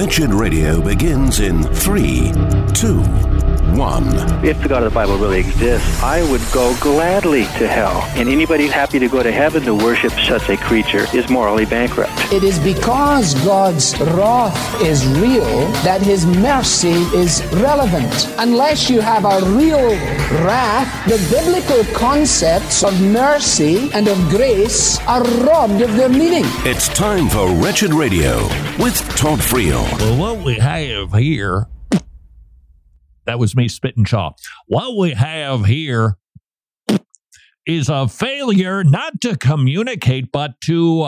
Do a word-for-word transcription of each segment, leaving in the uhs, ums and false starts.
Wretched Radio begins in three, two, one. If the God of the Bible really exists, I would go gladly to hell. And anybody happy to go to heaven to worship such a creature is morally bankrupt. It is because God's wrath is real that His mercy is relevant. Unless you have a real wrath, the biblical concepts of mercy and of grace are robbed of their meaning. It's time for Wretched Radio with Todd Friel. Well, what we have here, that was me spitting chalk. What we have here is a failure not to communicate, but to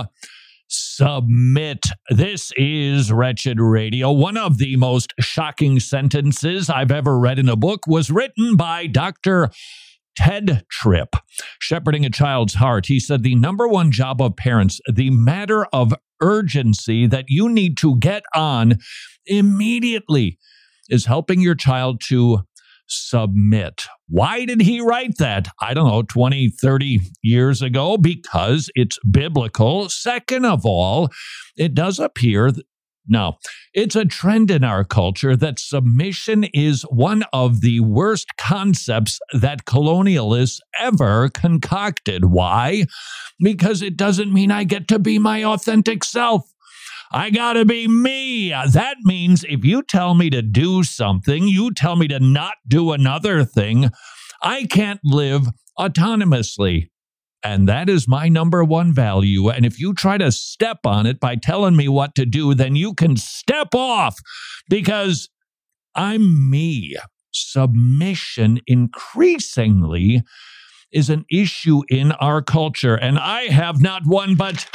submit. This is Wretched Radio. One of the most shocking sentences I've ever read in a book was written by Doctor Ted Tripp, Shepherding a Child's Heart. He said the number one job of parents, the matter of urgency that you need to get on immediately, is helping your child to submit. Why did he write that? I don't know, twenty, thirty years ago? Because it's biblical. Second of all, it does appear that No, it's a trend in our culture that submission is one of the worst concepts that colonialists ever concocted. Why? Because it doesn't mean I get to be my authentic self. I gotta be me. That means if you tell me to do something, you tell me to not do another thing, I can't live autonomously. And that is my number one value. And if you try to step on it by telling me what to do, then you can step off because I'm me. Submission increasingly is an issue in our culture. And I have not one, but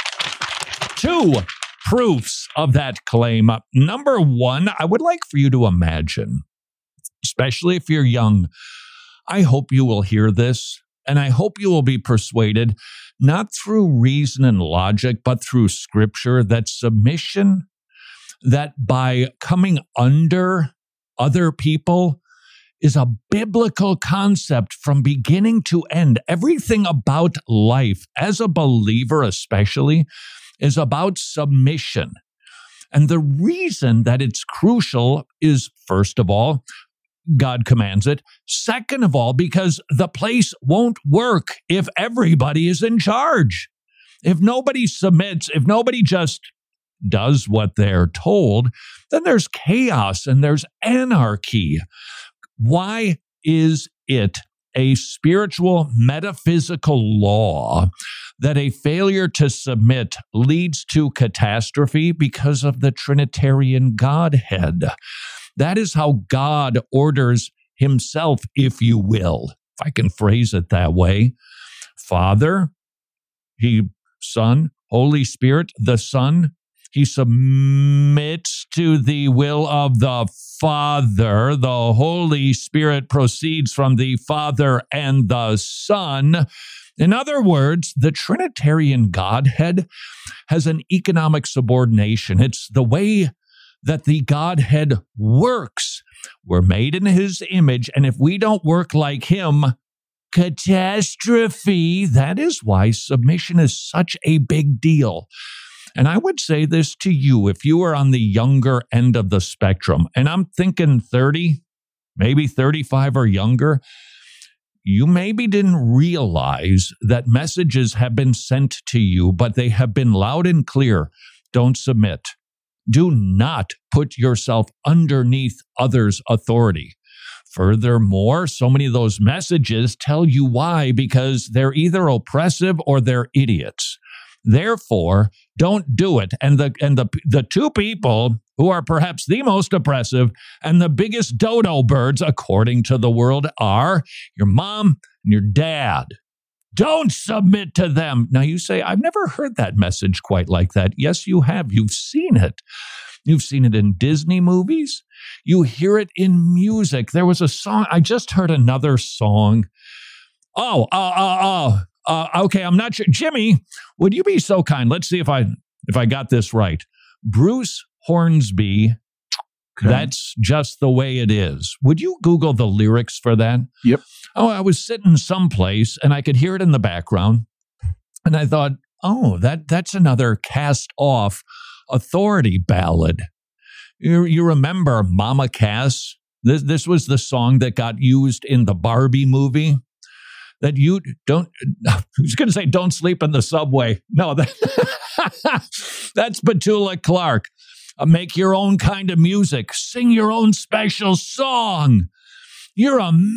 two proofs of that claim. Number one, I would like for you to imagine, especially if you're young, I hope you will hear this. And I hope you will be persuaded, not through reason and logic, but through scripture, that submission, that by coming under other people is a biblical concept from beginning to end. Everything about life, as a believer especially, is about submission. And the reason that it's crucial is, first of all, God commands it. Second of all, because the place won't work if everybody is in charge. If nobody submits, if nobody just does what they're told, then there's chaos and there's anarchy. Why is it a spiritual, metaphysical law that a failure to submit leads to catastrophe? Because of the Trinitarian Godhead. That is how God orders himself, if you will, if I can phrase it that way. Father, he, Son, Holy Spirit, the Son, he submits to the will of the Father. The Holy Spirit proceeds from the Father and the Son. In other words, the Trinitarian Godhead has an economic subordination. It's the way that the Godhead works. We're made in his image, and if we don't work like him, catastrophe. That is why submission is such a big deal. And I would say this to you, if you are on the younger end of the spectrum, and I'm thinking thirty, maybe thirty-five or younger, you maybe didn't realize that messages have been sent to you, but they have been loud and clear. Don't submit. Do not put yourself underneath others' authority. Furthermore, so many of those messages tell you why, because they're either oppressive or they're idiots. Therefore, don't do it. And the and the the two people who are perhaps the most oppressive and the biggest dodo birds, according to the world, are your mom and your dad. Don't submit to them. Now you say, I've never heard that message quite like that. Yes, you have. You've seen it. You've seen it in Disney movies. You hear it in music. There was a song. I just heard another song. Oh, uh, uh, uh, uh, okay. I'm not sure. Jimmy, would you be so kind? Let's see if I if I got this right. Bruce Hornsby. Okay. That's just the way it is. Would you Google the lyrics for that? Yep. Oh, I was sitting someplace and I could hear it in the background. And I thought, oh, that that's another cast off authority ballad. You, you remember Mama Cass? This, this was the song that got used in the Barbie movie. That you don't, I was going to say, don't sleep in the subway. No, that, that's Petula Clark. Uh, make your own kind of music. Sing your own special song. You're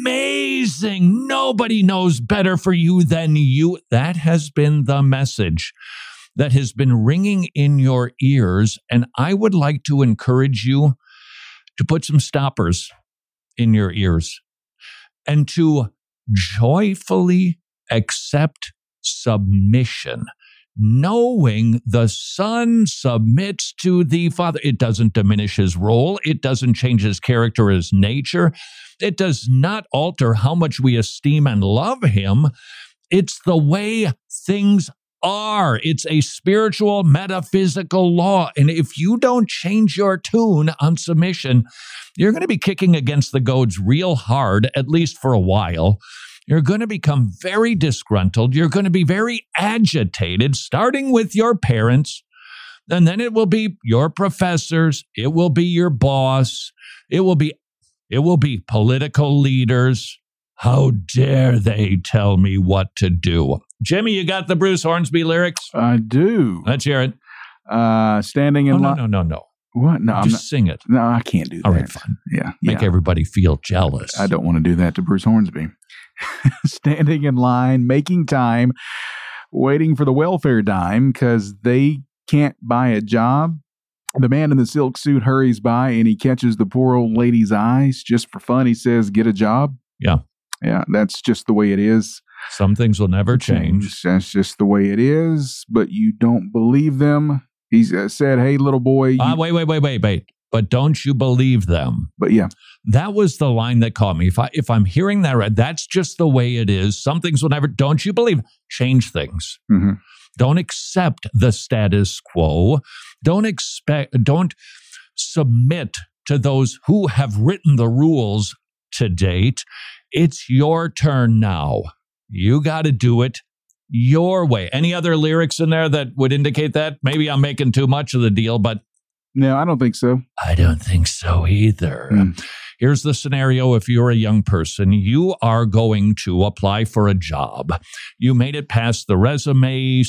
amazing. Nobody knows better for you than you. That has been the message that has been ringing in your ears. And I would like to encourage you to put some stoppers in your ears and to joyfully accept submission, knowing the Son submits to the Father. It doesn't diminish his role. It doesn't change his character, his nature. It does not alter how much we esteem and love him. It's the way things are. It's a spiritual, metaphysical law. And if you don't change your tune on submission, you're going to be kicking against the goads real hard, at least for a while. You're going to become very disgruntled. You're going to be very agitated, starting with your parents. And then it will be your professors. It will be your boss. It will be, it will be political leaders. How dare they tell me what to do? Jimmy, you got the Bruce Hornsby lyrics? I do. Let's hear it. Uh, standing in oh, no, line. no, no, no. What? No, Just I'm not, sing it. No, I can't do that. All right, fine. Yeah. Make yeah. everybody feel jealous. I don't want to do that to Bruce Hornsby. Standing in line, making time, waiting for the welfare dime because they can't buy a job. The man in the silk suit hurries by and he catches the poor old lady's eyes. Just for fun, he says, get a job. Yeah. Yeah, that's just the way it is. Some things will never change. That's just the way it is, but you don't believe them. He uh, said, hey, little boy. You- uh, wait, wait, wait, wait, wait. But don't you believe them? But yeah. That was the line that caught me. If, I, if I'm hearing that right, that's just the way it is. Some things will never, don't you believe? Change things. Mm-hmm. Don't accept the status quo. Don't expect, don't submit to those who have written the rules to date. It's your turn now. You got to do it your way. Any other lyrics in there that would indicate that? Maybe I'm making too much of the deal, but no, I don't think so. I don't think so either. Mm. Here's the scenario. If you're a young person, you are going to apply for a job. You made it past the resume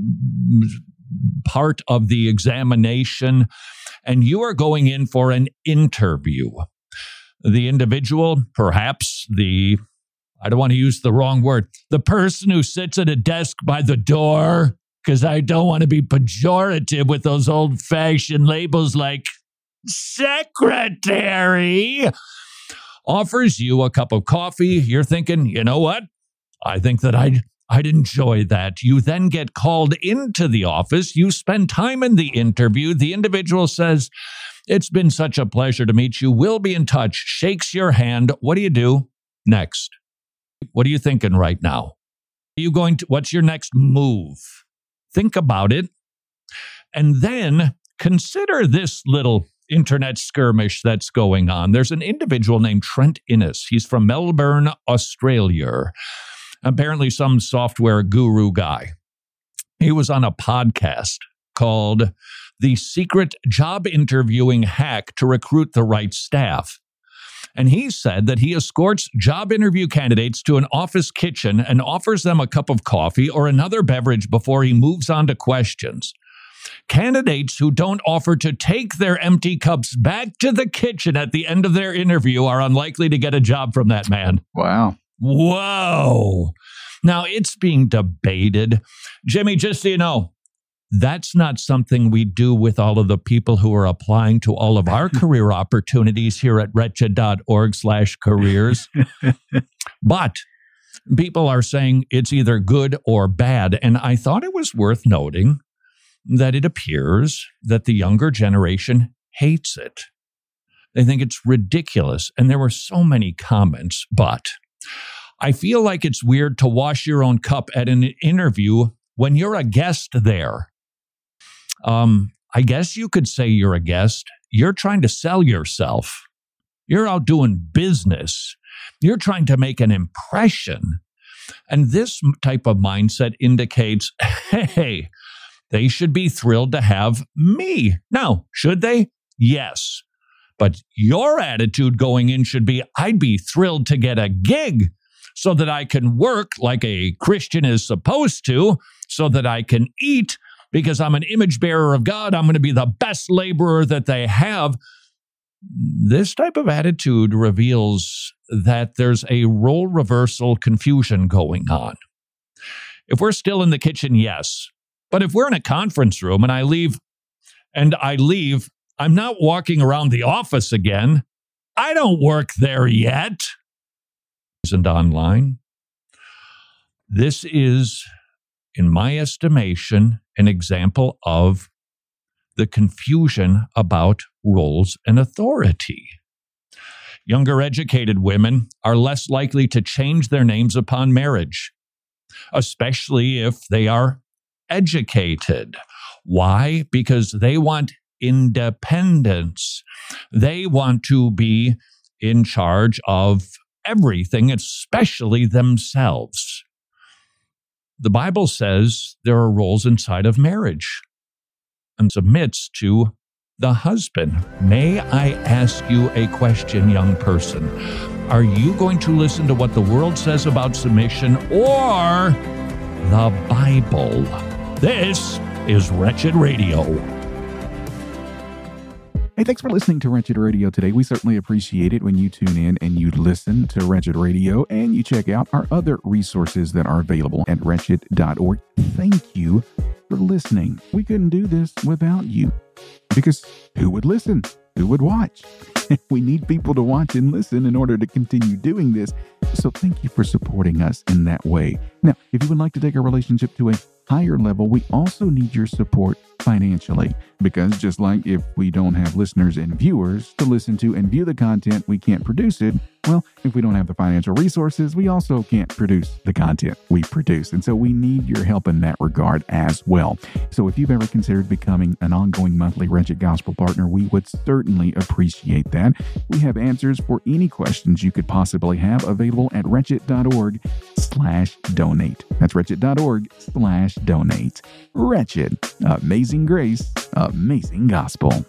part of the examination, and you are going in for an interview. The individual, perhaps the, I don't want to use the wrong word, the person who sits at a desk by the door, because I don't want to be pejorative with those old-fashioned labels like secretary, offers you a cup of coffee. You're thinking, you know what? I think that I'd, I'd enjoy that. You then get called into the office. You spend time in the interview. The individual says, it's been such a pleasure to meet you. We'll be in touch. Shakes your hand. What do you do next? What are you thinking right now? Are you going to, what's your next move? Think about it. And then consider this little internet skirmish that's going on. There's an individual named Trent Innes. He's from Melbourne, Australia. Apparently some software guru guy. He was on a podcast called The Secret Job Interviewing Hack to Recruit the Right Staff. And he said that he escorts job interview candidates to an office kitchen and offers them a cup of coffee or another beverage before he moves on to questions. Candidates who don't offer to take their empty cups back to the kitchen at the end of their interview are unlikely to get a job from that man. Wow. Whoa. Now, it's being debated. Jimmy, just so you know, that's not something we do with all of the people who are applying to all of our career opportunities here at wretched.org slash careers. But people are saying it's either good or bad. And I thought it was worth noting that it appears that the younger generation hates it. They think it's ridiculous. And there were so many comments, but I feel like it's weird to wash your own cup at an interview when you're a guest there. Um, I guess you could say you're a guest. You're trying to sell yourself. You're out doing business. You're trying to make an impression. And this type of mindset indicates, hey, they should be thrilled to have me. Now, should they? Yes. But your attitude going in should be, I'd be thrilled to get a gig so that I can work like a Christian is supposed to, so that I can eat because I'm an image bearer of God. I'm going to be the best laborer that they have. This type of attitude reveals that there's a role reversal confusion going on. If we're still in the kitchen, yes. But if we're in a conference room and I leave, and I leave, I'm not walking around the office again. I don't work there yet. And online. This is, in my estimation, an example of the confusion about roles and authority. Younger educated women are less likely to change their names upon marriage, especially if they are educated. Why? Because they want independence. They want to be in charge of everything, especially themselves. The Bible says there are roles inside of marriage and submits to the husband. May I ask you a question, young person? Are you going to listen to what the world says about submission or the Bible? This is Wretched Radio. Hey, thanks for listening to Wretched Radio today. We certainly appreciate it when you tune in and you listen to Wretched Radio and you check out our other resources that are available at wretched dot org. Thank you for listening. We couldn't do this without you because who would listen? Who would watch? We need people to watch and listen in order to continue doing this. So thank you for supporting us in that way. Now, if you would like to take our relationship to a higher level, we also need your support financially, because just like if we don't have listeners and viewers to listen to and view the content, we can't produce it. Well, if we don't have the financial resources, we also can't produce the content we produce. And so we need your help in that regard as well. So if you've ever considered becoming an ongoing monthly Wretched Gospel partner, we would certainly appreciate that. We have answers for any questions you could possibly have available at wretched dot org slash donate. That's wretched dot org slash donate. Wretched. Amazing grace. Amazing gospel.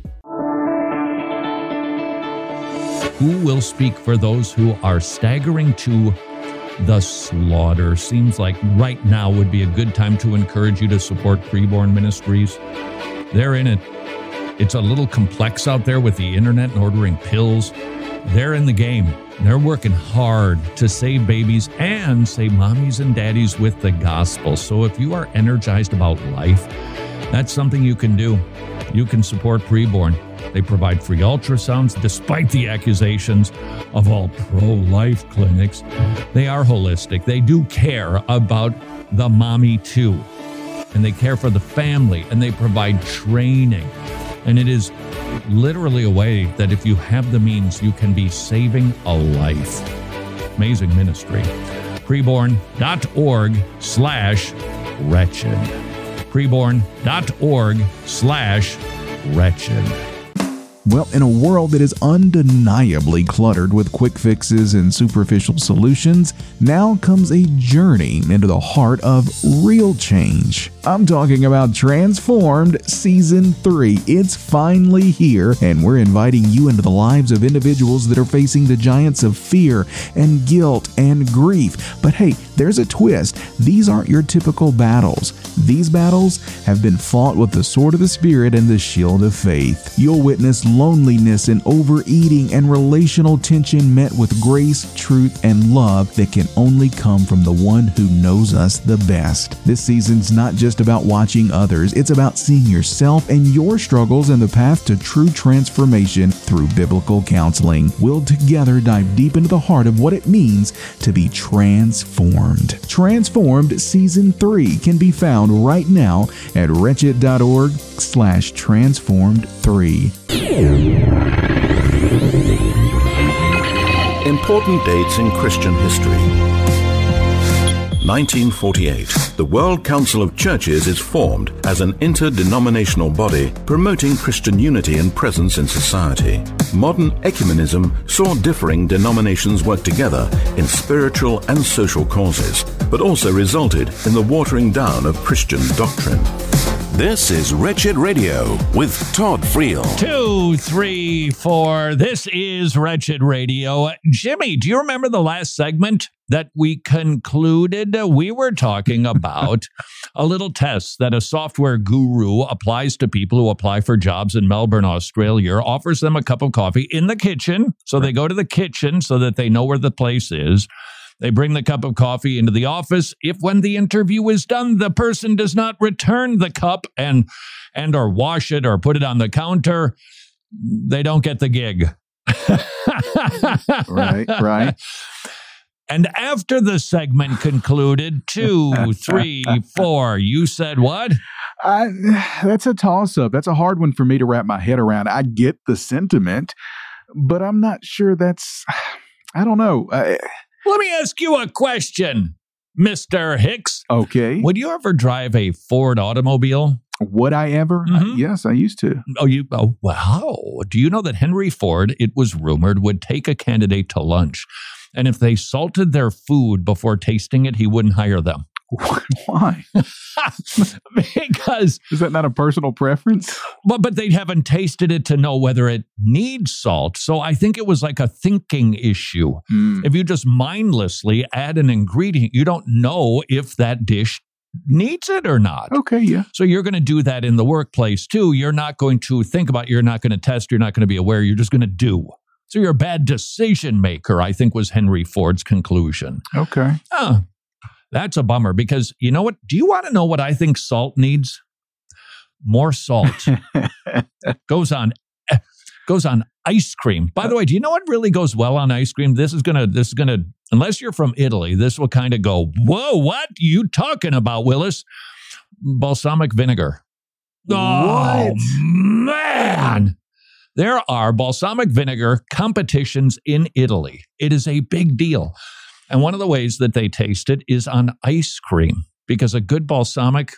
Who will speak for those who are staggering to the slaughter? Seems like right now would be a good time to encourage you to support Preborn Ministries. They're in it. It's a little complex out there with the internet and ordering pills. They're in the game. They're working hard to save babies and save mommies and daddies with the gospel. So if you are energized about life, that's something you can do. You can support Preborn. They provide free ultrasounds despite the accusations of all pro-life clinics. They are holistic. They do care about the mommy too. And they care for the family, and they provide training. And it is literally a way that if you have the means, you can be saving a life. Amazing ministry. Preborn dot org slash wretched. Preborn dot org slash wretched. Well, in a world that is undeniably cluttered with quick fixes and superficial solutions, now comes a journey into the heart of real change. I'm talking about Transformed Season three. It's finally here, and we're inviting you into the lives of individuals that are facing the giants of fear and guilt and grief. But hey, there's a twist. These aren't your typical battles. These battles have been fought with the sword of the Spirit and the shield of faith. You'll witness loneliness and overeating and relational tension met with grace, truth, and love that can only come from the one who knows us the best. This season's not just about watching others. It's about seeing yourself and your struggles and the path to true transformation through biblical counseling. We'll together dive deep into the heart of what it means to be transformed. Transformed Season three can be found right now at wretched dot org slash transformed three. Important dates in Christian history. nineteen forty-eight. The World Council of Churches is formed as an interdenominational body promoting Christian unity and presence in society. Modern ecumenism saw differing denominations work together in spiritual and social causes, but also resulted in the watering down of Christian doctrine. This is Wretched Radio with Todd Friel. Two, three, four. This is Wretched Radio. Jimmy, do you remember the last segment that we concluded? We were talking about a little test that a software guru applies to people who apply for jobs in Melbourne, Australia, offers them a cup of coffee in the kitchen. So they go to the kitchen so that they know where the place is. They bring the cup of coffee into the office. If when the interview is done, the person does not return the cup and and or wash it or put it on the counter, they don't get the gig. Right, right. And after the segment concluded, two, three, four, you said what? I, that's a toss-up. That's a hard one for me to wrap my head around. I get the sentiment, but I'm not sure that's, I don't know. I, Let me ask you a question, Mister Hicks. Okay. Would you ever drive a Ford automobile? Would I ever? Mm-hmm. Uh, yes, I used to. Oh, you? Oh, wow. Do you know that Henry Ford, it was rumored, would take a candidate to lunch, and if they salted their food before tasting it, he wouldn't hire them? Why? Because is that not a personal preference? But but they haven't tasted it to know whether it needs salt. So I think it was like a thinking issue. Mm. If you just mindlessly add an ingredient, you don't know if that dish needs it or not. Okay, yeah. So you're going to do that in the workplace too. You're not going to think about, you're not going to test, you're not going to be aware, you're just going to do. So you're a bad decision maker, I think was Henry Ford's conclusion. Okay. Oh, that's a bummer because you know what? Do you want to know what I think salt needs? More salt. goes on goes on ice cream. By the way, do you know what really goes well on ice cream? This is gonna this is gonna unless you're from Italy, this will kind of go, whoa, what are you talking about, Willis? Balsamic vinegar. Oh, what? Man. There are balsamic vinegar competitions in Italy. It is a big deal. And one of the ways that they taste it is on ice cream, because a good balsamic,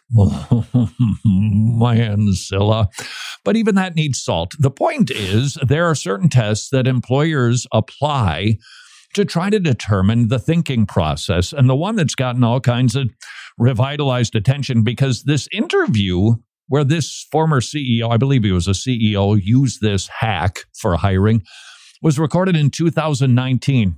man, Scylla. But even that needs salt. The point is, there are certain tests that employers apply to try to determine the thinking process. And the one that's gotten all kinds of revitalized attention, because this interview where this former C E O, I believe he was a C E O, used this hack for hiring, was recorded in two thousand nineteen.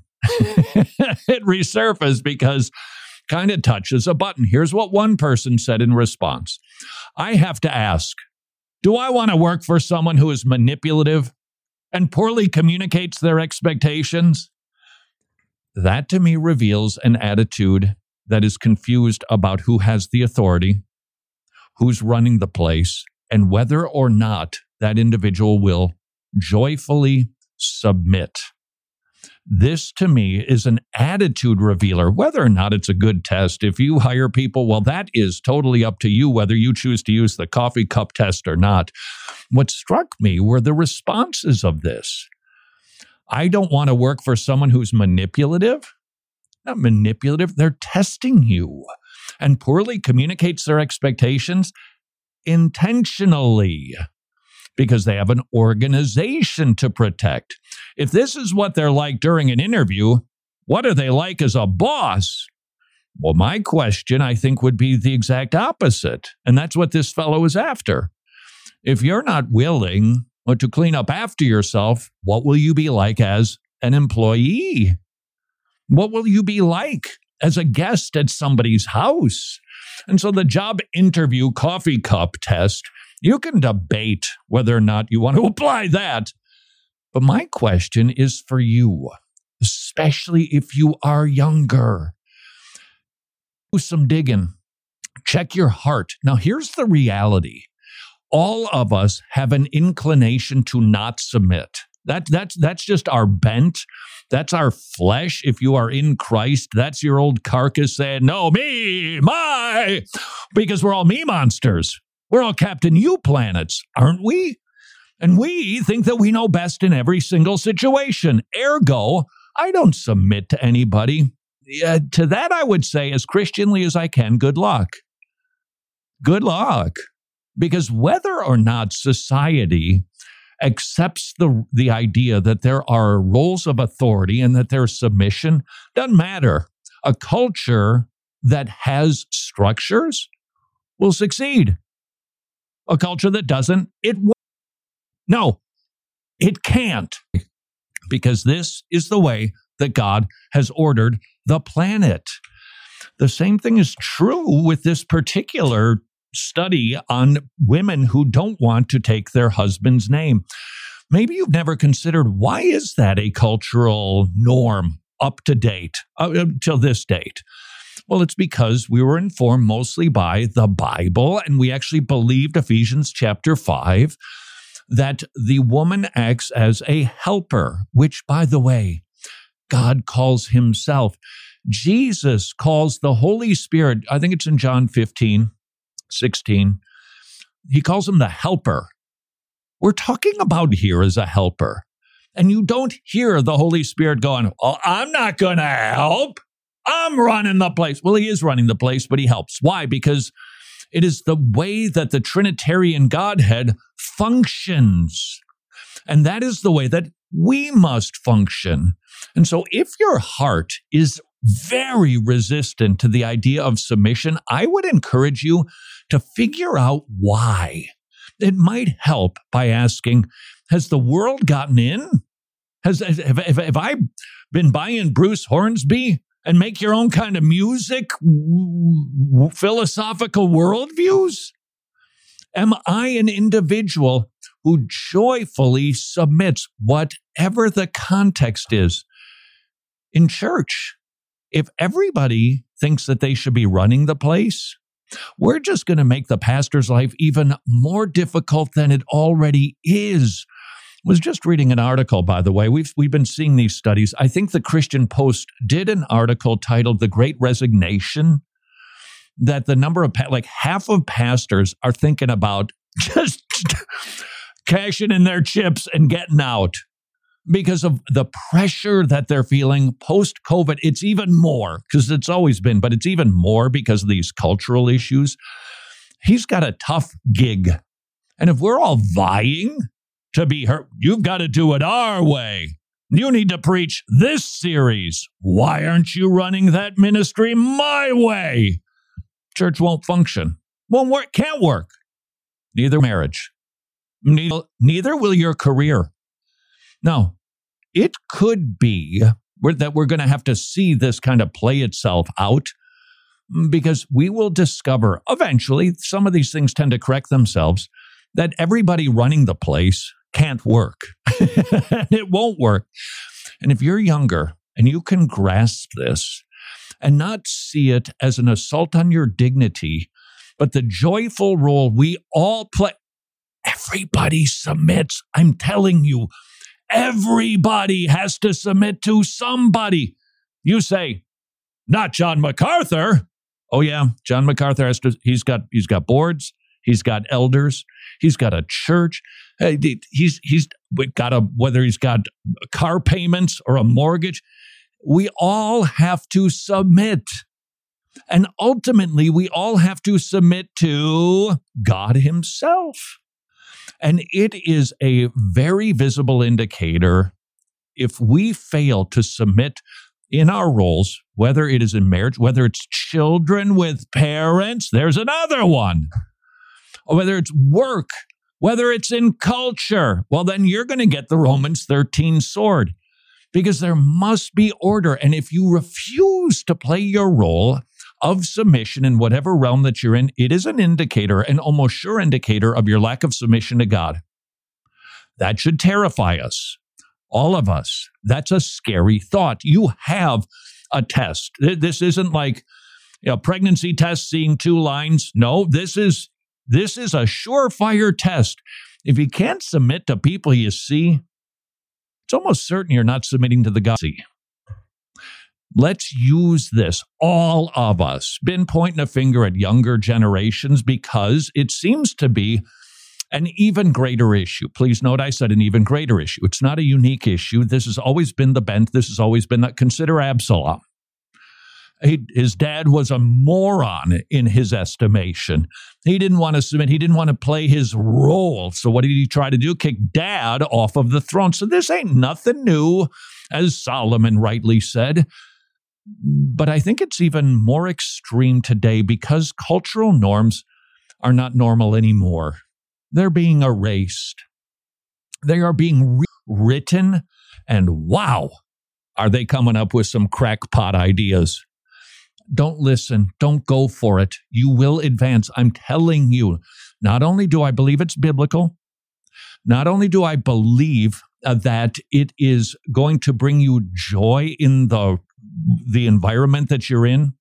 It resurfaced because kind of touches a button. Here's what one person said in response. I have to ask, do I want to work for someone who is manipulative and poorly communicates their expectations? That to me reveals an attitude that is confused about who has the authority, who's running the place, and whether or not that individual will joyfully submit. This, to me, is an attitude revealer. Whether or not it's a good test, if you hire people, well, that is totally up to you, whether you choose to use the coffee cup test or not. What struck me were the responses of this. I don't want to work for someone who's manipulative. Not manipulative, they're testing you and poorly communicates their expectations intentionally, because they have an organization to protect. If this is what they're like during an interview, what are they like as a boss? Well, my question, I think, would be the exact opposite. And that's what this fellow is after. If you're not willing to clean up after yourself, what will you be like as an employee? What will you be like as a guest at somebody's house? And so the job interview coffee cup test, you can debate whether or not you want to apply that. But my question is for you, especially if you are younger. Do some digging. Check your heart. Now, here's the reality. All of us have an inclination to not submit. That, that's, that's just our bent. That's our flesh. If you are in Christ, that's your old carcass saying, no, me, my, because we're all me monsters. We're all Captain You planets, aren't we? And we think that we know best in every single situation. Ergo, I don't submit to anybody. Uh, to that, I would say, as Christianly as I can, good luck. Good luck. Because whether or not society accepts the, the idea that there are roles of authority and that there's submission, doesn't matter. A culture that has structures will succeed. A culture that doesn't, it won't. No, it can't. Because this is the way that God has ordered the planet. The same thing is true with this particular study on women who don't want to take their husband's name. Maybe you've never considered, why is that a cultural norm up to date, uh, until this date? Well, it's because we were informed mostly by the Bible, and we actually believed Ephesians chapter five, that the woman acts as a helper, which, by the way, God calls himself. Jesus calls the Holy Spirit, I think it's in John fifteen, sixteen, he calls him the helper. We're talking about here as a helper. And you don't hear the Holy Spirit going, oh, I'm not going to help. I'm running the place. Well, he is running the place, but he helps. Why? Because it is the way that the Trinitarian Godhead functions. And that is the way that we must function. And so if your heart is very resistant to the idea of submission, I would encourage you to figure out why. It might help by asking, has the world gotten in? Has, have, have, have I been buying Bruce Hornsby and make your own kind of music, w- philosophical worldviews? Am I an individual who joyfully submits, whatever the context is? In church, if everybody thinks that they should be running the place, we're just going to make the pastor's life even more difficult than it already is. I was just reading an article, by the way. We've we've been seeing these studies. I think the Christian Post did an article titled "The Great Resignation," that the number of, like half of pastors are thinking about just cashing in their chips and getting out because of the pressure that they're feeling post-COVID. It's even more, because it's always been, but it's even more because of these cultural issues. He's got a tough gig. And if we're all vying to be heard, you've got to do it our way. You need to preach this series. Why aren't you running that ministry my way? Church won't function. Won't work, can't work. Neither marriage. Neither, neither will your career. Now, it could be that we're going to have to see this kind of play itself out, because we will discover eventually, some of these things tend to correct themselves, that everybody running the place can't work. It won't work. And if you're younger and you can grasp this and not see it as an assault on your dignity, but the joyful role we all play, everybody submits. I'm telling you, everybody has to submit to somebody. You say, not John MacArthur. Oh yeah, John MacArthur has to, he's got, he's got boards, he's got elders, he's got a church, he's, he's got a, whether he's got car payments or a mortgage, we all have to submit. And ultimately, we all have to submit to God himself. And it is a very visible indicator if we fail to submit in our roles, whether it is in marriage, whether it's children with parents, there's another one, or whether it's work, whether it's in culture, well, then you're going to get the Romans thirteen sword, because there must be order. And if you refuse to play your role of submission in whatever realm that you're in, it is an indicator, an almost sure indicator of your lack of submission to God. That should terrify us, all of us. That's a scary thought. You have a test. This isn't like a you know, pregnancy test seeing two lines. No, this is this is a surefire test. If you can't submit to people you see, it's almost certain you're not submitting to the God. Let's use this, all of us. Been pointing a finger at younger generations because it seems to be an even greater issue. Please note I said an even greater issue. It's not a unique issue. This has always been the bent. This has always been that. Consider Absalom. He, his dad was a moron in his estimation. He didn't want to submit. He didn't want to play his role. So what did he try to do? Kick dad off of the throne. So this ain't nothing new, as Solomon rightly said. But I think it's even more extreme today because cultural norms are not normal anymore. They're being erased. They are being rewritten, and wow, are they coming up with some crackpot ideas. Don't listen. Don't go for it. You will advance. I'm telling you, not only do I believe it's biblical, not only do I believe uh, that it is going to bring you joy in the, the environment that you're in,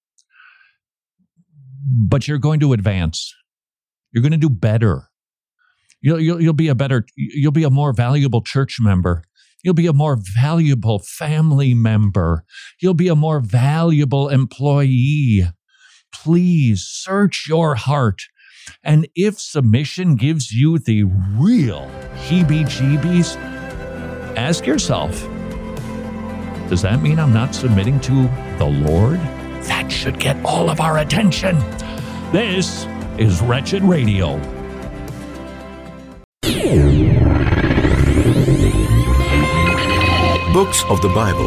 but you're going to advance. You're going to do better. You'll, you'll, you'll be a better, you'll be a more valuable church member. You'll be a more valuable family member. You'll be a more valuable employee. Please search your heart. And if submission gives you the real heebie-jeebies, ask yourself, does that mean I'm not submitting to the Lord? That should get all of our attention. This is Wretched Radio. Books of the Bible.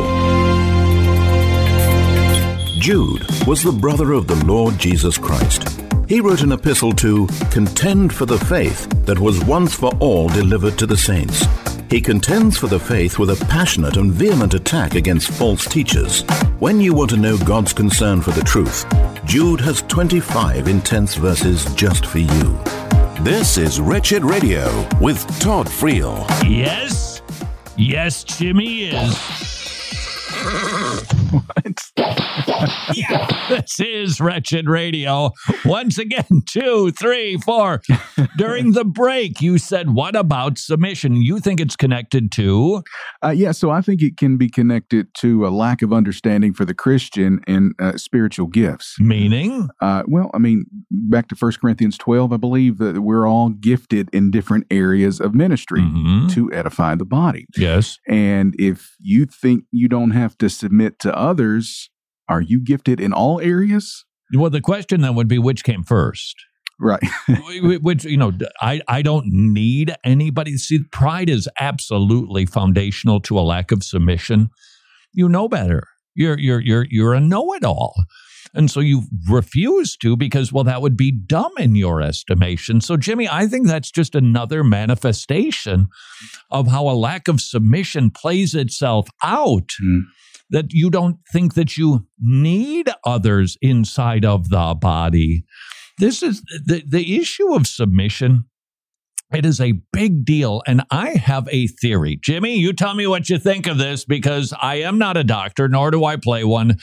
Jude was the brother of the Lord Jesus Christ. He wrote an epistle to contend for the faith that was once for all delivered to the saints. He contends for the faith with a passionate and vehement attack against false teachers. When you want to know God's concern for the truth, Jude has twenty-five intense verses just for you. This is Wretched Radio with Todd Friel. Yes. Yes, Jimmy is. What? Yeah, this is Wretched Radio. Once again, two, three, four. During the break, you said, what about submission? You think it's connected to? Uh, yeah, so I think it can be connected to a lack of understanding for the Christian in uh, spiritual gifts. Meaning? Uh, well, I mean, back to First Corinthians twelve, I believe that we're all gifted in different areas of ministry mm-hmm. to edify the body. Yes. And if you think you don't have to submit to others, are you gifted in all areas? Well, the question then would be, which came first? Right. Which, you know, I, I don't need anybody. See, pride is absolutely foundational to a lack of submission. You know better. You're you're you're you're a know-it-all. And so you refuse to because, well, that would be dumb in your estimation. So, Jimmy, I think that's just another manifestation of how a lack of submission plays itself out. Mm. That you don't think that you need others inside of the body. This is the, the issue of submission. It is a big deal. And I have a theory. Jimmy, you tell me what you think of this, because I am not a doctor, nor do I play one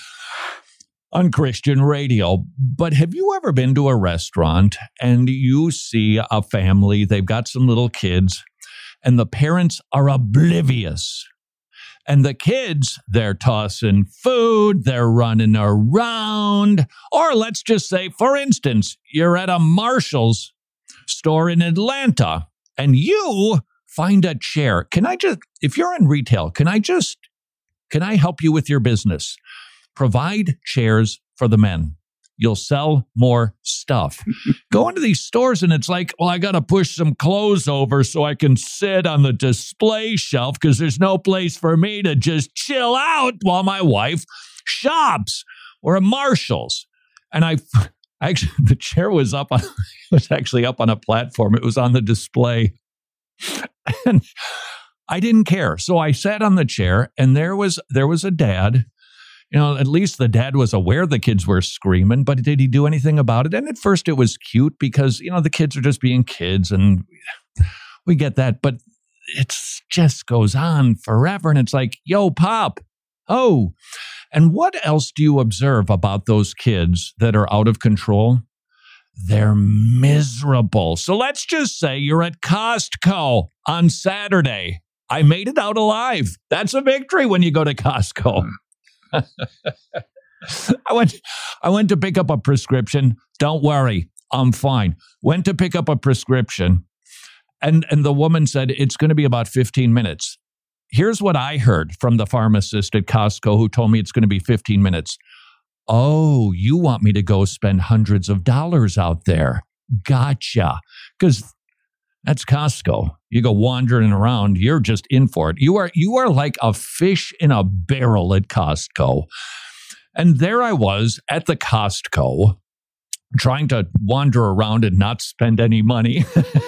on Christian radio. But have you ever been to a restaurant and you see a family, they've got some little kids, and the parents are oblivious? And the kids, they're tossing food, they're running around. Or let's just say, for instance, you're at a Marshall's store in Atlanta and you find a chair. Can I just, if you're in retail, can I just, can I help you with your business? Provide chairs for the men. You'll sell more stuff. Go into these stores and it's like, well, I got to push some clothes over so I can sit on the display shelf because there's no place for me to just chill out while my wife shops. Or at Marshall's. And I actually, the chair was up on, it was actually up on a platform. It was on the display. And I didn't care. So I sat on the chair and there was, there was a dad. You know, at least the dad was aware the kids were screaming, but did he do anything about it? And at first it was cute because, you know, the kids are just being kids and we get that. But it just goes on forever. And it's like, yo, Pop, oh. And what else do you observe about those kids that are out of control? They're miserable. So let's just say you're at Costco on Saturday. I made it out alive. That's a victory when you go to Costco. I went I went to pick up a prescription. Don't worry, I'm fine. Went to pick up a prescription, and, and the woman said, it's going to be about fifteen minutes. Here's what I heard from the pharmacist at Costco who told me it's going to be fifteen minutes. Oh, you want me to go spend hundreds of dollars out there? Gotcha. Because that's Costco. You go wandering around, you're just in for it. You are you are like a fish in a barrel at Costco. And there I was at the Costco trying to wander around and not spend any money.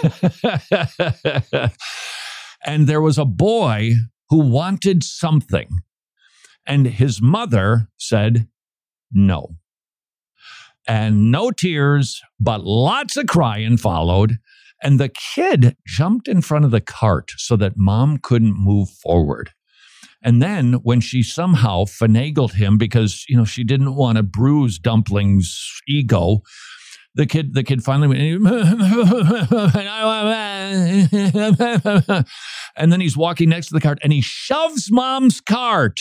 And there was a boy who wanted something. And his mother said, no. And no tears, but lots of crying followed. And the kid jumped in front of the cart so that mom couldn't move forward. And then when she somehow finagled him because, you know, she didn't want to bruise Dumpling's ego, the kid, the kid finally went, and then he's walking next to the cart and he shoves mom's cart,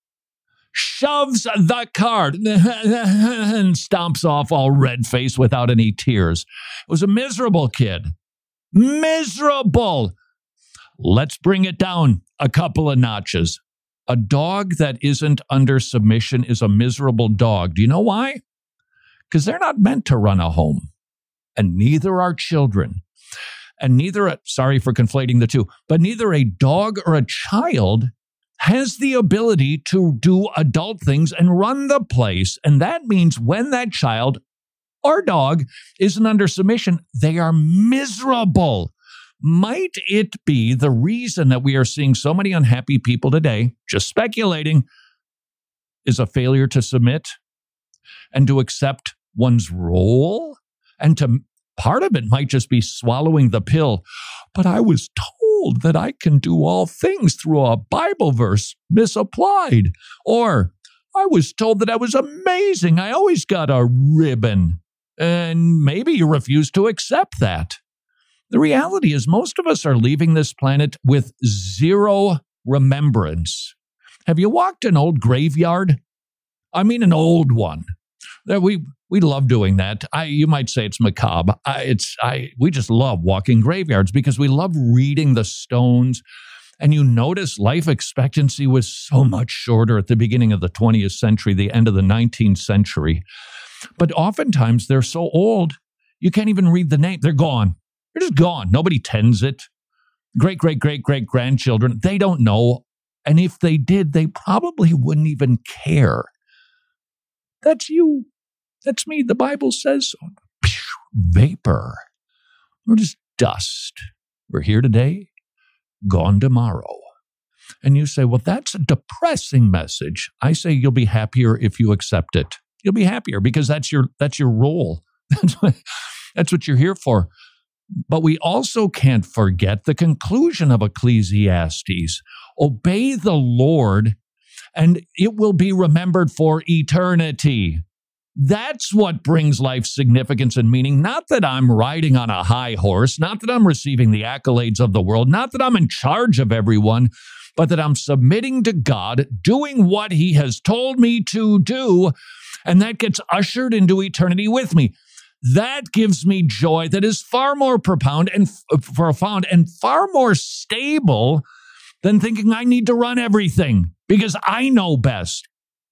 shoves the cart and stomps off all red-faced without any tears. It was a miserable kid. Miserable. Let's bring it down a couple of notches. A dog that isn't under submission is a miserable dog. Do you know why? Because they're not meant to run a home. And neither are children. And neither, sorry for conflating the two, but neither a dog or a child has the ability to do adult things and run the place. And that means when that child or dog isn't under submission, they are miserable. Might it be the reason that we are seeing so many unhappy people today, just speculating, is a failure to submit and to accept one's role? And to part of it might just be swallowing the pill. But I was told that I can do all things through a Bible verse misapplied. Or I was told that I was amazing. I always got a ribbon. And maybe you refuse to accept that. The reality is most of us are leaving this planet with zero remembrance. Have you walked an old graveyard? I mean, an old one. We we love doing that. I you might say it's macabre. I, it's I we just love walking graveyards because we love reading the stones. And you notice life expectancy was so much shorter at the beginning of the twentieth century, the end of the nineteenth century. But oftentimes they're so old, you can't even read the name. They're gone. They're just gone. Nobody tends it. Great, great, great, great grandchildren, they don't know. And if they did, they probably wouldn't even care. That's you. That's me. The Bible says so. Vapor. We're just dust. We're here today, gone tomorrow. And you say, well, that's a depressing message. I say you'll be happier if you accept it. You'll be happier because that's your that's your role. That's what, that's what you're here for. But we also can't forget the conclusion of Ecclesiastes. Obey the Lord, and it will be remembered for eternity. That's what brings life significance and meaning. Not that I'm riding on a high horse, not that I'm receiving the accolades of the world, not that I'm in charge of everyone, but that I'm submitting to God, doing what He has told me to do, and that gets ushered into eternity with me. That gives me joy that is far more profound and profound and far more stable than thinking I need to run everything because I know best.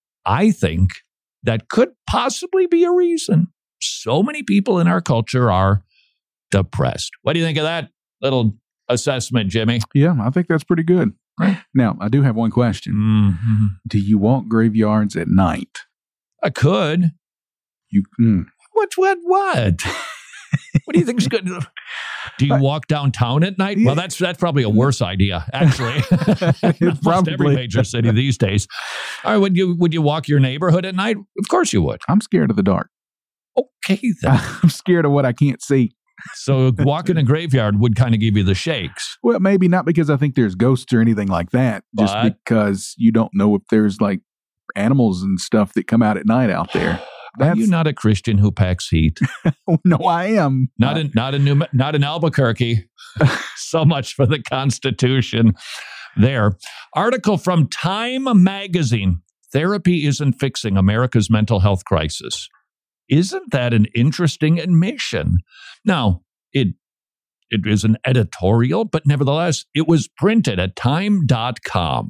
I think that could possibly be a reason so many people in our culture are depressed. What do you think of that little assessment, Jimmy? Yeah, I think that's pretty good. Now, I do have one question. Mm-hmm. Do you walk graveyards at night? I could. You mm. What, what, what? What do you think is good? Do you walk downtown at night? Well, that's that's probably a worse idea, actually. Almost Probably. every major city these days. All right, would you would you walk your neighborhood at night? Of course you would. I'm scared of the dark. Okay, then. I'm scared of what I can't see. So walking a graveyard would kind of give you the shakes. Well, maybe not because I think there's ghosts or anything like that. Just But- because you don't know if there's like animals and stuff that come out at night out there. Are That's you not a Christian who packs heat? no, I am Not in not in New, not in Albuquerque. So much for the Constitution. There. Article from Time Magazine. Therapy isn't fixing America's mental health crisis. Isn't that an interesting admission? Now, it it is an editorial, but nevertheless, it was printed at time dot com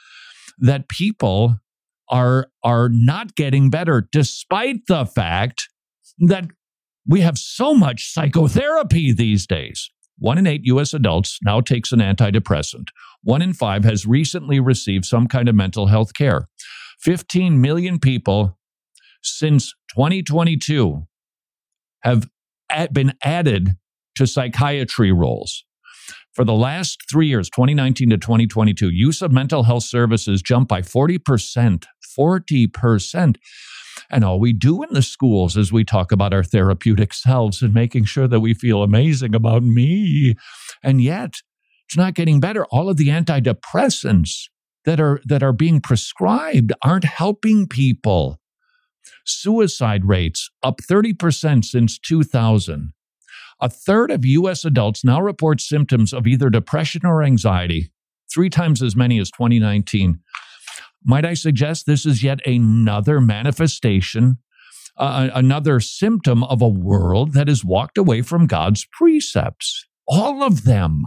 that people are are not getting better, despite the fact that we have so much psychotherapy these days. One in eight U S adults now takes an antidepressant. One in five has recently received some kind of mental health care. fifteen million people since twenty twenty-two have been added to psychiatry roles. For the last three years, twenty nineteen to twenty twenty-two, use of mental health services jumped by forty percent. forty percent. And all we do in the schools is we talk about our therapeutic selves and making sure that we feel amazing about me. And yet, it's not getting better. All of the antidepressants that are that are being prescribed aren't helping people. Suicide rates up thirty percent since two thousand. A third of U S adults now report symptoms of either depression or anxiety, three times as many as twenty nineteen. Might I suggest this is yet another manifestation, uh, another symptom of a world that has walked away from God's precepts? All of them.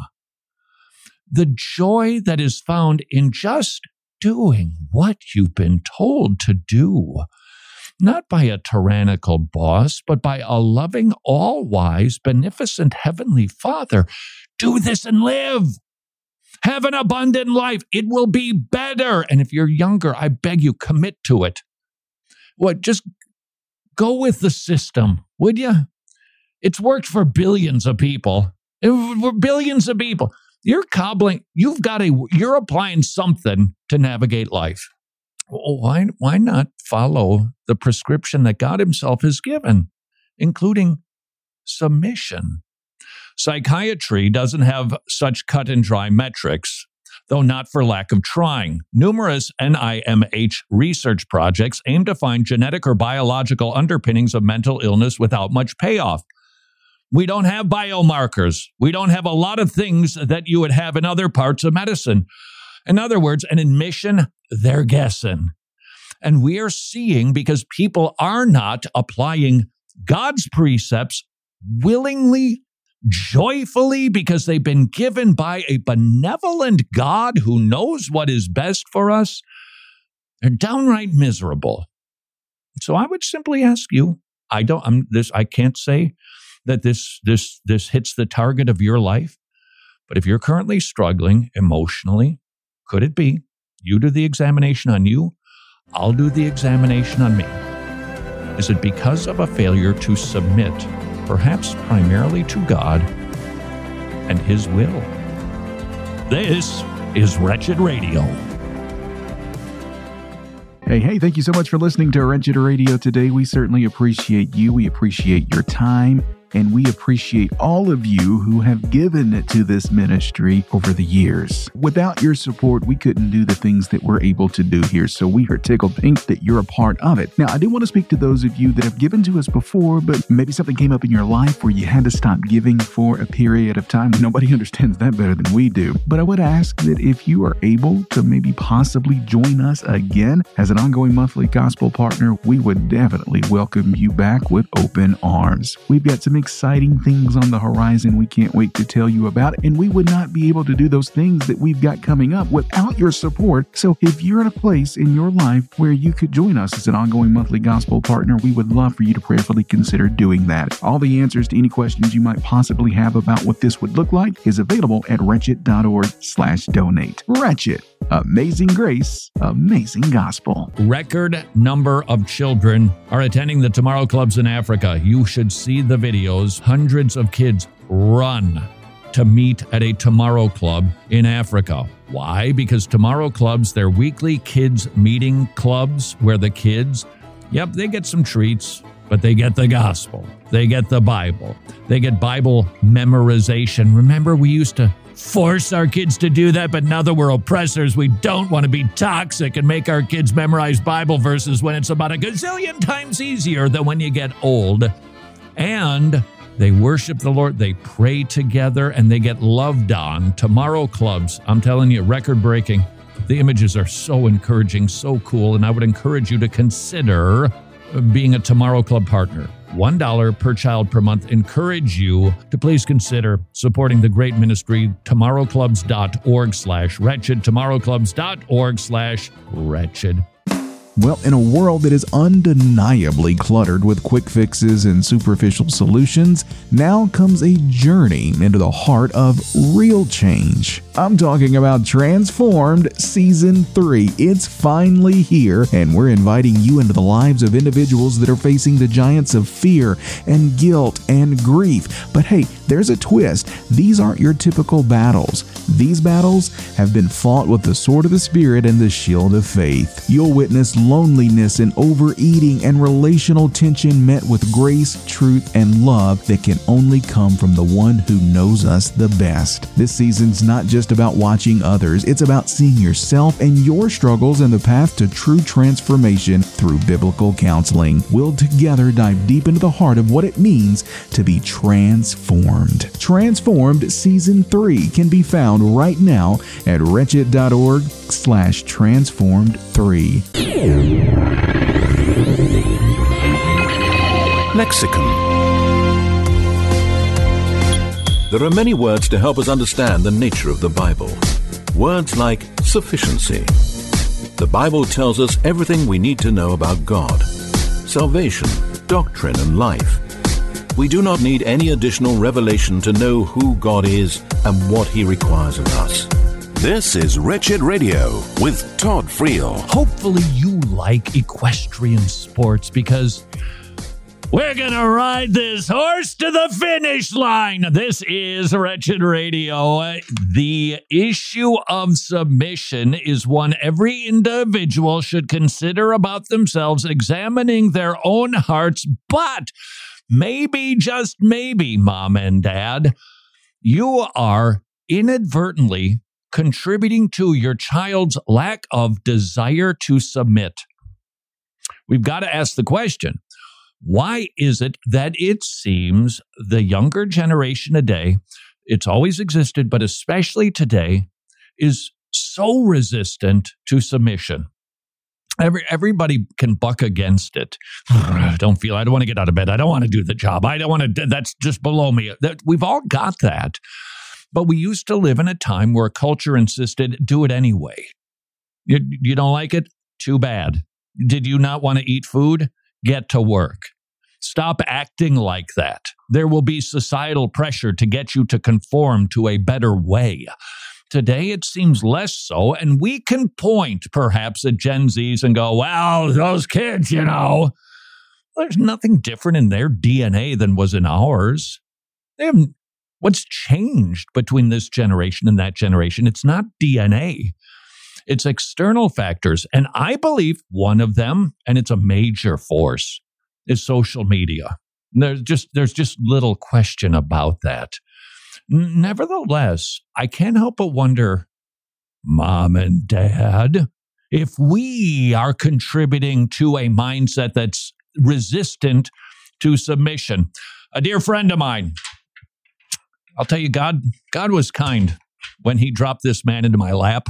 The joy that is found in just doing what you've been told to do, not by a tyrannical boss, but by a loving, all-wise, beneficent Heavenly Father. Do this and live. Have an abundant life. It will be better. And if you're younger, I beg you, commit to it. What? Just go with the system, would you? It's worked for billions of people. For billions of people. You're cobbling, you've got a, you're applying something to navigate life. Well, why, why not follow the prescription that God Himself has given, including submission? Psychiatry doesn't have such cut and dry metrics, though not for lack of trying. Numerous N I M H research projects aim to find genetic or biological underpinnings of mental illness without much payoff. We don't have biomarkers. We don't have a lot of things that you would have in other parts of medicine. In other words, an admission, they're guessing. And we are seeing, because people are not applying God's precepts willingly, joyfully, because they've been given by a benevolent God who knows what is best for us, they're downright miserable. So I would simply ask you, I don't, I'm this, I can't say that this this this hits the target of your life. But if you're currently struggling emotionally, could it be you do the examination on you, I'll do the examination on me? Is it because of a failure to submit, perhaps primarily to God and His will? This is Wretched Radio. Hey, hey, thank you so much for listening to Wretched Radio today. We certainly appreciate you. We appreciate your time. And we appreciate all of you who have given to this ministry over the years. Without your support, we couldn't do the things that we're able to do here. So we are tickled pink that you're a part of it. Now, I do want to speak to those of you that have given to us before, but maybe something came up in your life where you had to stop giving for a period of time. Nobody understands that better than we do. But I would ask that if you are able to maybe possibly join us again as an ongoing monthly gospel partner, we would definitely welcome you back with open arms. We've got some exciting things on the horizon we can't wait to tell you about, and we would not be able to do those things that we've got coming up without your support. So if you're in a place in your life where you could join us as an ongoing monthly gospel partner, we would love for you to prayerfully consider doing that. All the answers to any questions you might possibly have about what this would look like is available at wretched.org slash donate. Wretched. Amazing grace, amazing gospel. Record number of children are attending the Tomorrow Clubs in Africa. You should see the videos. Hundreds of kids run to meet at a Tomorrow Club in Africa. Why? Because Tomorrow Clubs, they're weekly kids meeting clubs where the kids, yep, they get some treats, but they get the gospel. They get the Bible. They get Bible memorization. Remember, we used to force our kids to do that, but now that we're oppressors, we don't want to be toxic and make our kids memorize Bible verses when it's about a gazillion times easier than when you get old. And they worship the Lord, they pray together, and they get loved on. Tomorrow Clubs, I'm telling you, record-breaking. The images are so encouraging, so cool, and I would encourage you to consider being a Tomorrow Club partner. one dollar per child per month. Encourage you to please consider supporting the great ministry, tomorrowclubs.org slash wretched, tomorrowclubs.org slash wretched. Well, in a world that is undeniably cluttered with quick fixes and superficial solutions, now comes a journey into the heart of real change. I'm talking about Transformed Season three. It's finally here, and we're inviting you into the lives of individuals that are facing the giants of fear and guilt and grief. But hey, there's a twist. These aren't your typical battles. These battles have been fought with the sword of the Spirit and the shield of faith. You'll witness loneliness and overeating and relational tension met with grace, truth, and love that can only come from the one who knows us the best. This season's not just about watching others, it's about seeing yourself and your struggles and the path to true transformation through biblical counseling. We'll together dive deep into the heart of what it means to be transformed. Transformed Season three can be found right now at wretched.org slash transformed three. Lexicon. There are many words to help us understand the nature of the Bible. Words like sufficiency. The Bible tells us everything we need to know about God, salvation, doctrine, and life. We do not need any additional revelation to know who God is and what He requires of us. This is Wretched Radio with Todd Friel. Hopefully you like equestrian sports, because we're going to ride this horse to the finish line. This is Wretched Radio. The issue of submission is one every individual should consider about themselves, examining their own hearts. But maybe, just maybe, Mom and Dad, you are inadvertently contributing to your child's lack of desire to submit. We've got to ask the question, why is it that it seems the younger generation today, it's always existed, but especially today, is so resistant to submission? Every, everybody can buck against it. I don't feel, I don't want to get out of bed. I don't want to do the job. I don't want to, that's just below me. That, we've all got that. But we used to live in a time where culture insisted, do it anyway. You, you don't like it? Too bad. Did you not want to eat food? Get to work. Stop acting like that. There will be societal pressure to get you to conform to a better way. Today, it seems less so, and we can point perhaps at Gen Zs and go, well, those kids, you know, there's nothing different in their D N A than was in ours. They haven't, what's changed between this generation and that generation? It's not D N A. It's external factors. And I believe one of them, and it's a major force, is social media. There's just, there's just little question about that. Nevertheless, I can't help but wonder, Mom and Dad, if we are contributing to a mindset that's resistant to submission. A dear friend of mine, I'll tell you, God, God was kind when He dropped this man into my lap.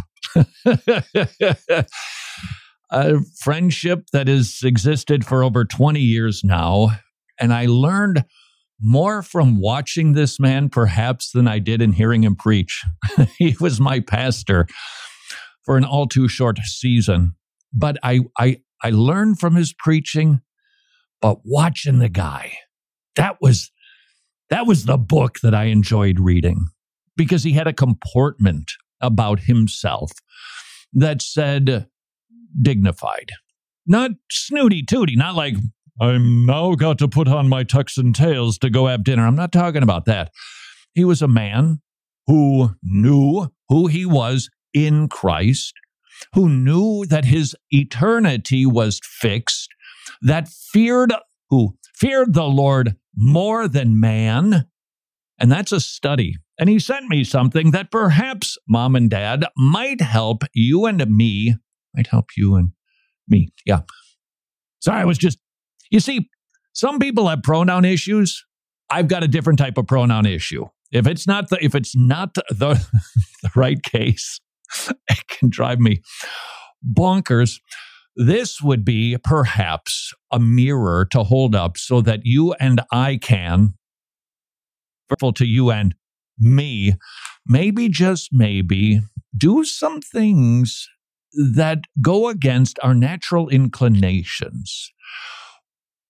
A friendship that has existed for over twenty years now, and I learned more from watching this man perhaps than I did in hearing him preach. He was my pastor for an all too short season, but I, I, I learned from his preaching, but watching the guy, that was, that was the book that I enjoyed reading, because he had a comportment about himself that said dignified, not snooty tooty, not like, I'm now got to put on my tux and tails to go have dinner. I'm not talking about that. He was a man who knew who he was in Christ, who knew that his eternity was fixed, that feared, who feared the Lord more than man. And that's a study. And he sent me something that perhaps, Mom and Dad, might help you and me, might help you and me. Yeah. Sorry, I was just, you see, some people have pronoun issues. I've got a different type of pronoun issue. If it's not the if it's not the, the, the right case, it can drive me bonkers. This would be perhaps a mirror to hold up so that you and I can, to you and me, maybe just maybe do some things that go against our natural inclinations.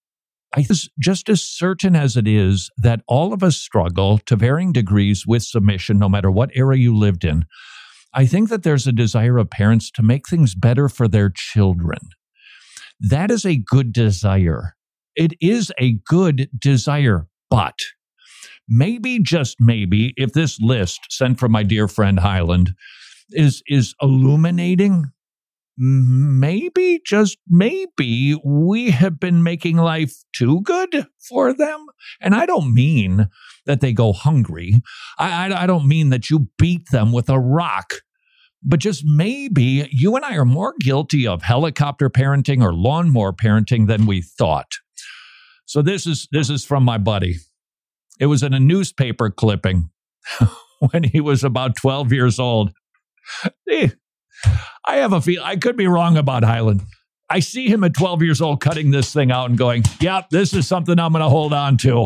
I was just as certain as it is that all of us struggle to varying degrees with submission, no matter what era you lived in. I think that there's a desire of parents to make things better for their children. That is a good desire. It is a good desire, but maybe, just maybe, if this list sent from my dear friend Highland is, is illuminating, maybe, just maybe, we have been making life too good for them. And I don't mean that they go hungry. I, I, I don't mean that you beat them with a rock. But just maybe you and I are more guilty of helicopter parenting or lawnmower parenting than we thought. So this is this is from my buddy. It was in a newspaper clipping when he was about twelve years old. See, I have a feel, I could be wrong about Highland. I see him at twelve years old cutting this thing out and going, yep, this is something I'm going to hold on to.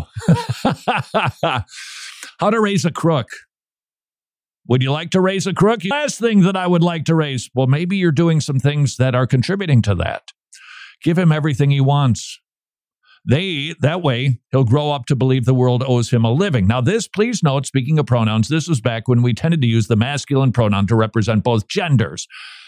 How to raise a crook. Would you like to raise a crook? Last thing that I would like to raise, well, maybe you're doing some things that are contributing to that. Give him everything he wants. They, that way, he'll grow up to believe the world owes him a living. Now this, please note, speaking of pronouns, this was back when we tended to use the masculine pronoun to represent both genders.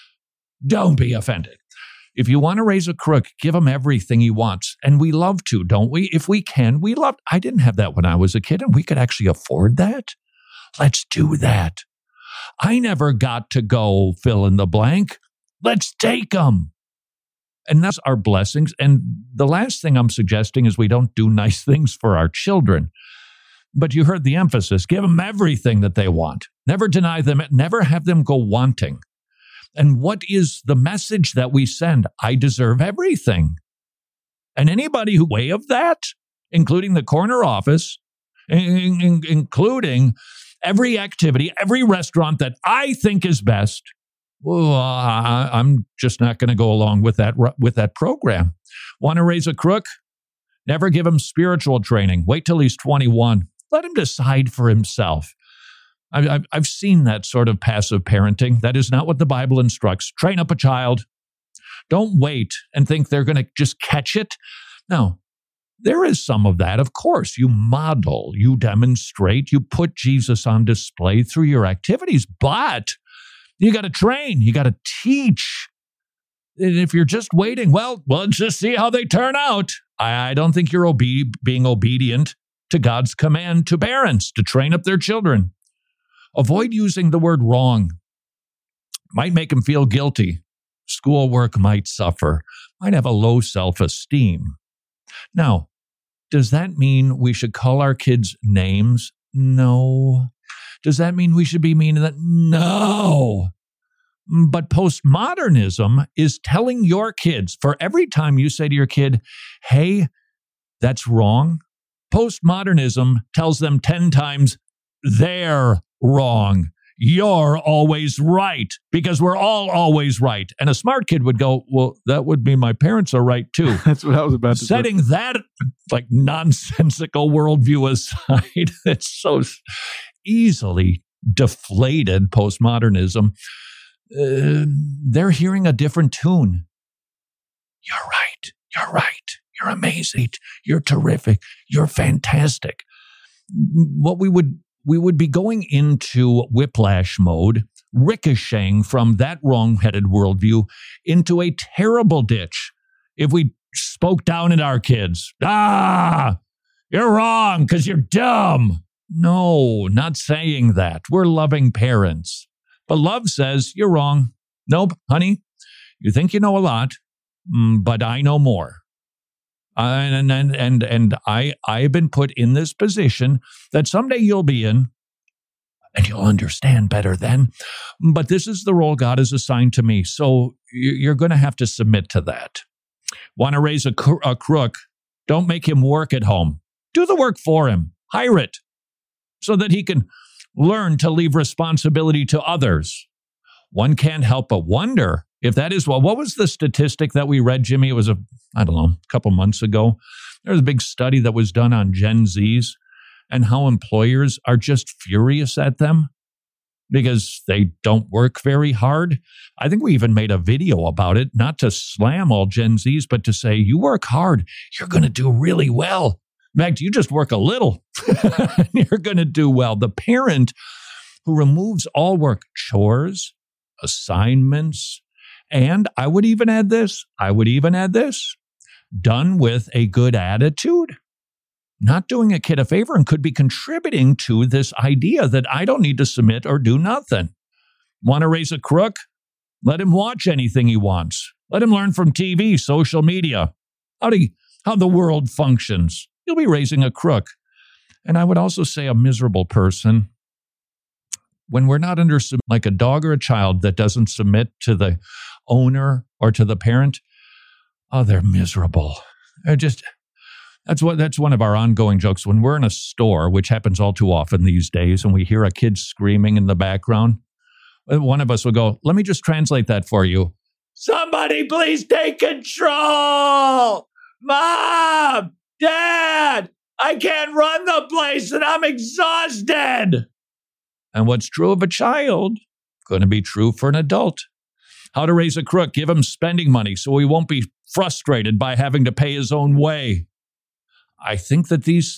Don't be offended. If you want to raise a crook, give him everything he wants. And we love to, don't we? If we can, we love. I didn't have that when I was a kid, and we could actually afford that. Let's do that. I never got to go fill in the blank. Let's take them. And that's our blessings. And the last thing I'm suggesting is we don't do nice things for our children. But you heard the emphasis. Give them everything that they want. Never deny them. Never have them go wanting. And what is the message that we send? I deserve everything. And anybody who way of that, including the corner office, in, in, including every activity, every restaurant that I think is best, well, I, I'm just not going to go along with that with that program. Want to raise a crook? Never give him spiritual training. Wait till he's twenty-one. Let him decide for himself. I, I've, I've seen that sort of passive parenting. That is not what the Bible instructs. Train up a child. Don't wait and think they're going to just catch it. No. There is some of that, of course. You model, you demonstrate, you put Jesus on display through your activities, but you got to train, you got to teach. And if you're just waiting, well, well, just see how they turn out. I, I don't think you're obe- being obedient to God's command to parents to train up their children. Avoid using the word wrong. Might make them feel guilty. Schoolwork might suffer. Might have a low self-esteem. Now, does that mean we should call our kids names? No. Does that mean we should be mean to them? No. But postmodernism is telling your kids, for every time you say to your kid, hey, that's wrong, postmodernism tells them ten times, they're wrong. You're always right, because we're all always right. And a smart kid would go, well, that would mean my parents are right too. That's what I was about to say. Setting that like nonsensical worldview aside, it's so easily deflated postmodernism. Uh, they're hearing a different tune. You're right. You're right. You're amazing. You're terrific. You're fantastic. What we would We would be going into whiplash mode, ricocheting from that wrong-headed worldview into a terrible ditch if we spoke down at our kids. Ah, you're wrong because you're dumb. No, not saying that. We're loving parents. But love says, you're wrong. Nope, honey, you think you know a lot, but I know more. Uh, and and and and I I have been put in this position that someday you'll be in, and you'll understand better then. But this is the role God has assigned to me, so you're going to have to submit to that. Want to raise a, cr- a crook? Don't make him work at home. Do the work for him. Hire it so that he can learn to leave responsibility to others. One can't help but wonder if that is, well, what was the statistic that we read, Jimmy? It was, a, I don't know, a couple months ago. There was a big study that was done on Gen Zs and how employers are just furious at them because they don't work very hard. I think we even made a video about it, not to slam all Gen Zs, but to say, you work hard, you're going to do really well. In fact, you just work a little, you're going to do well. The parent who removes all work, chores, assignments, and I would even add this, I would even add this, done with a good attitude, not doing a kid a favor and could be contributing to this idea that I don't need to submit or do nothing. Want to raise a crook? Let him watch anything he wants. Let him learn from T V, social media, how, to, how the world functions. You'll be raising a crook. And I would also say a miserable person. When we're not under, like a dog or a child that doesn't submit to the owner or to the parent, oh, they're miserable. They're just, that's what, that's one of our ongoing jokes. When we're in a store, which happens all too often these days, and we hear a kid screaming in the background, one of us will go, let me just translate that for you. Somebody please take control. Mom, Dad, I can't run the place and I'm exhausted. And what's true of a child, going to be true for an adult. How to raise a crook, give him spending money so he won't be frustrated by having to pay his own way. I think that these,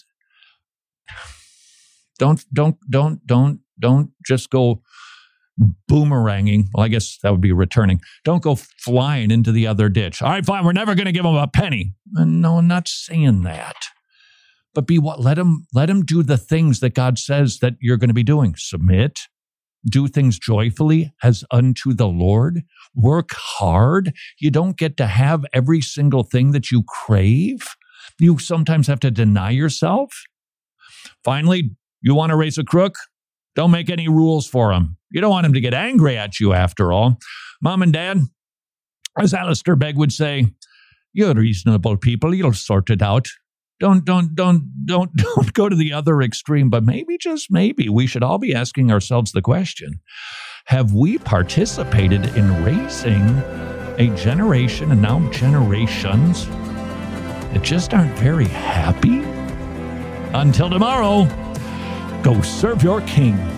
don't, don't, don't, don't, don't just go boomeranging. Well, I guess that would be returning. Don't go flying into the other ditch. All right, fine, we're never going to give him a penny. No, I'm not saying that. But be what? Let him, let him do the things that God says that you're going to be doing. Submit, do things joyfully as unto the Lord, work hard. You don't get to have every single thing that you crave. You sometimes have to deny yourself. Finally, you want to raise a crook? Don't make any rules for him. You don't want him to get angry at you after all. Mom and Dad, as Alistair Begg would say, you're reasonable people. You'll sort it out. Don't, don't, don't, don't, don't go to the other extreme, but maybe, just maybe, we should all be asking ourselves the question, have we participated in raising a generation and now generations that just aren't very happy? Until tomorrow, go serve your king.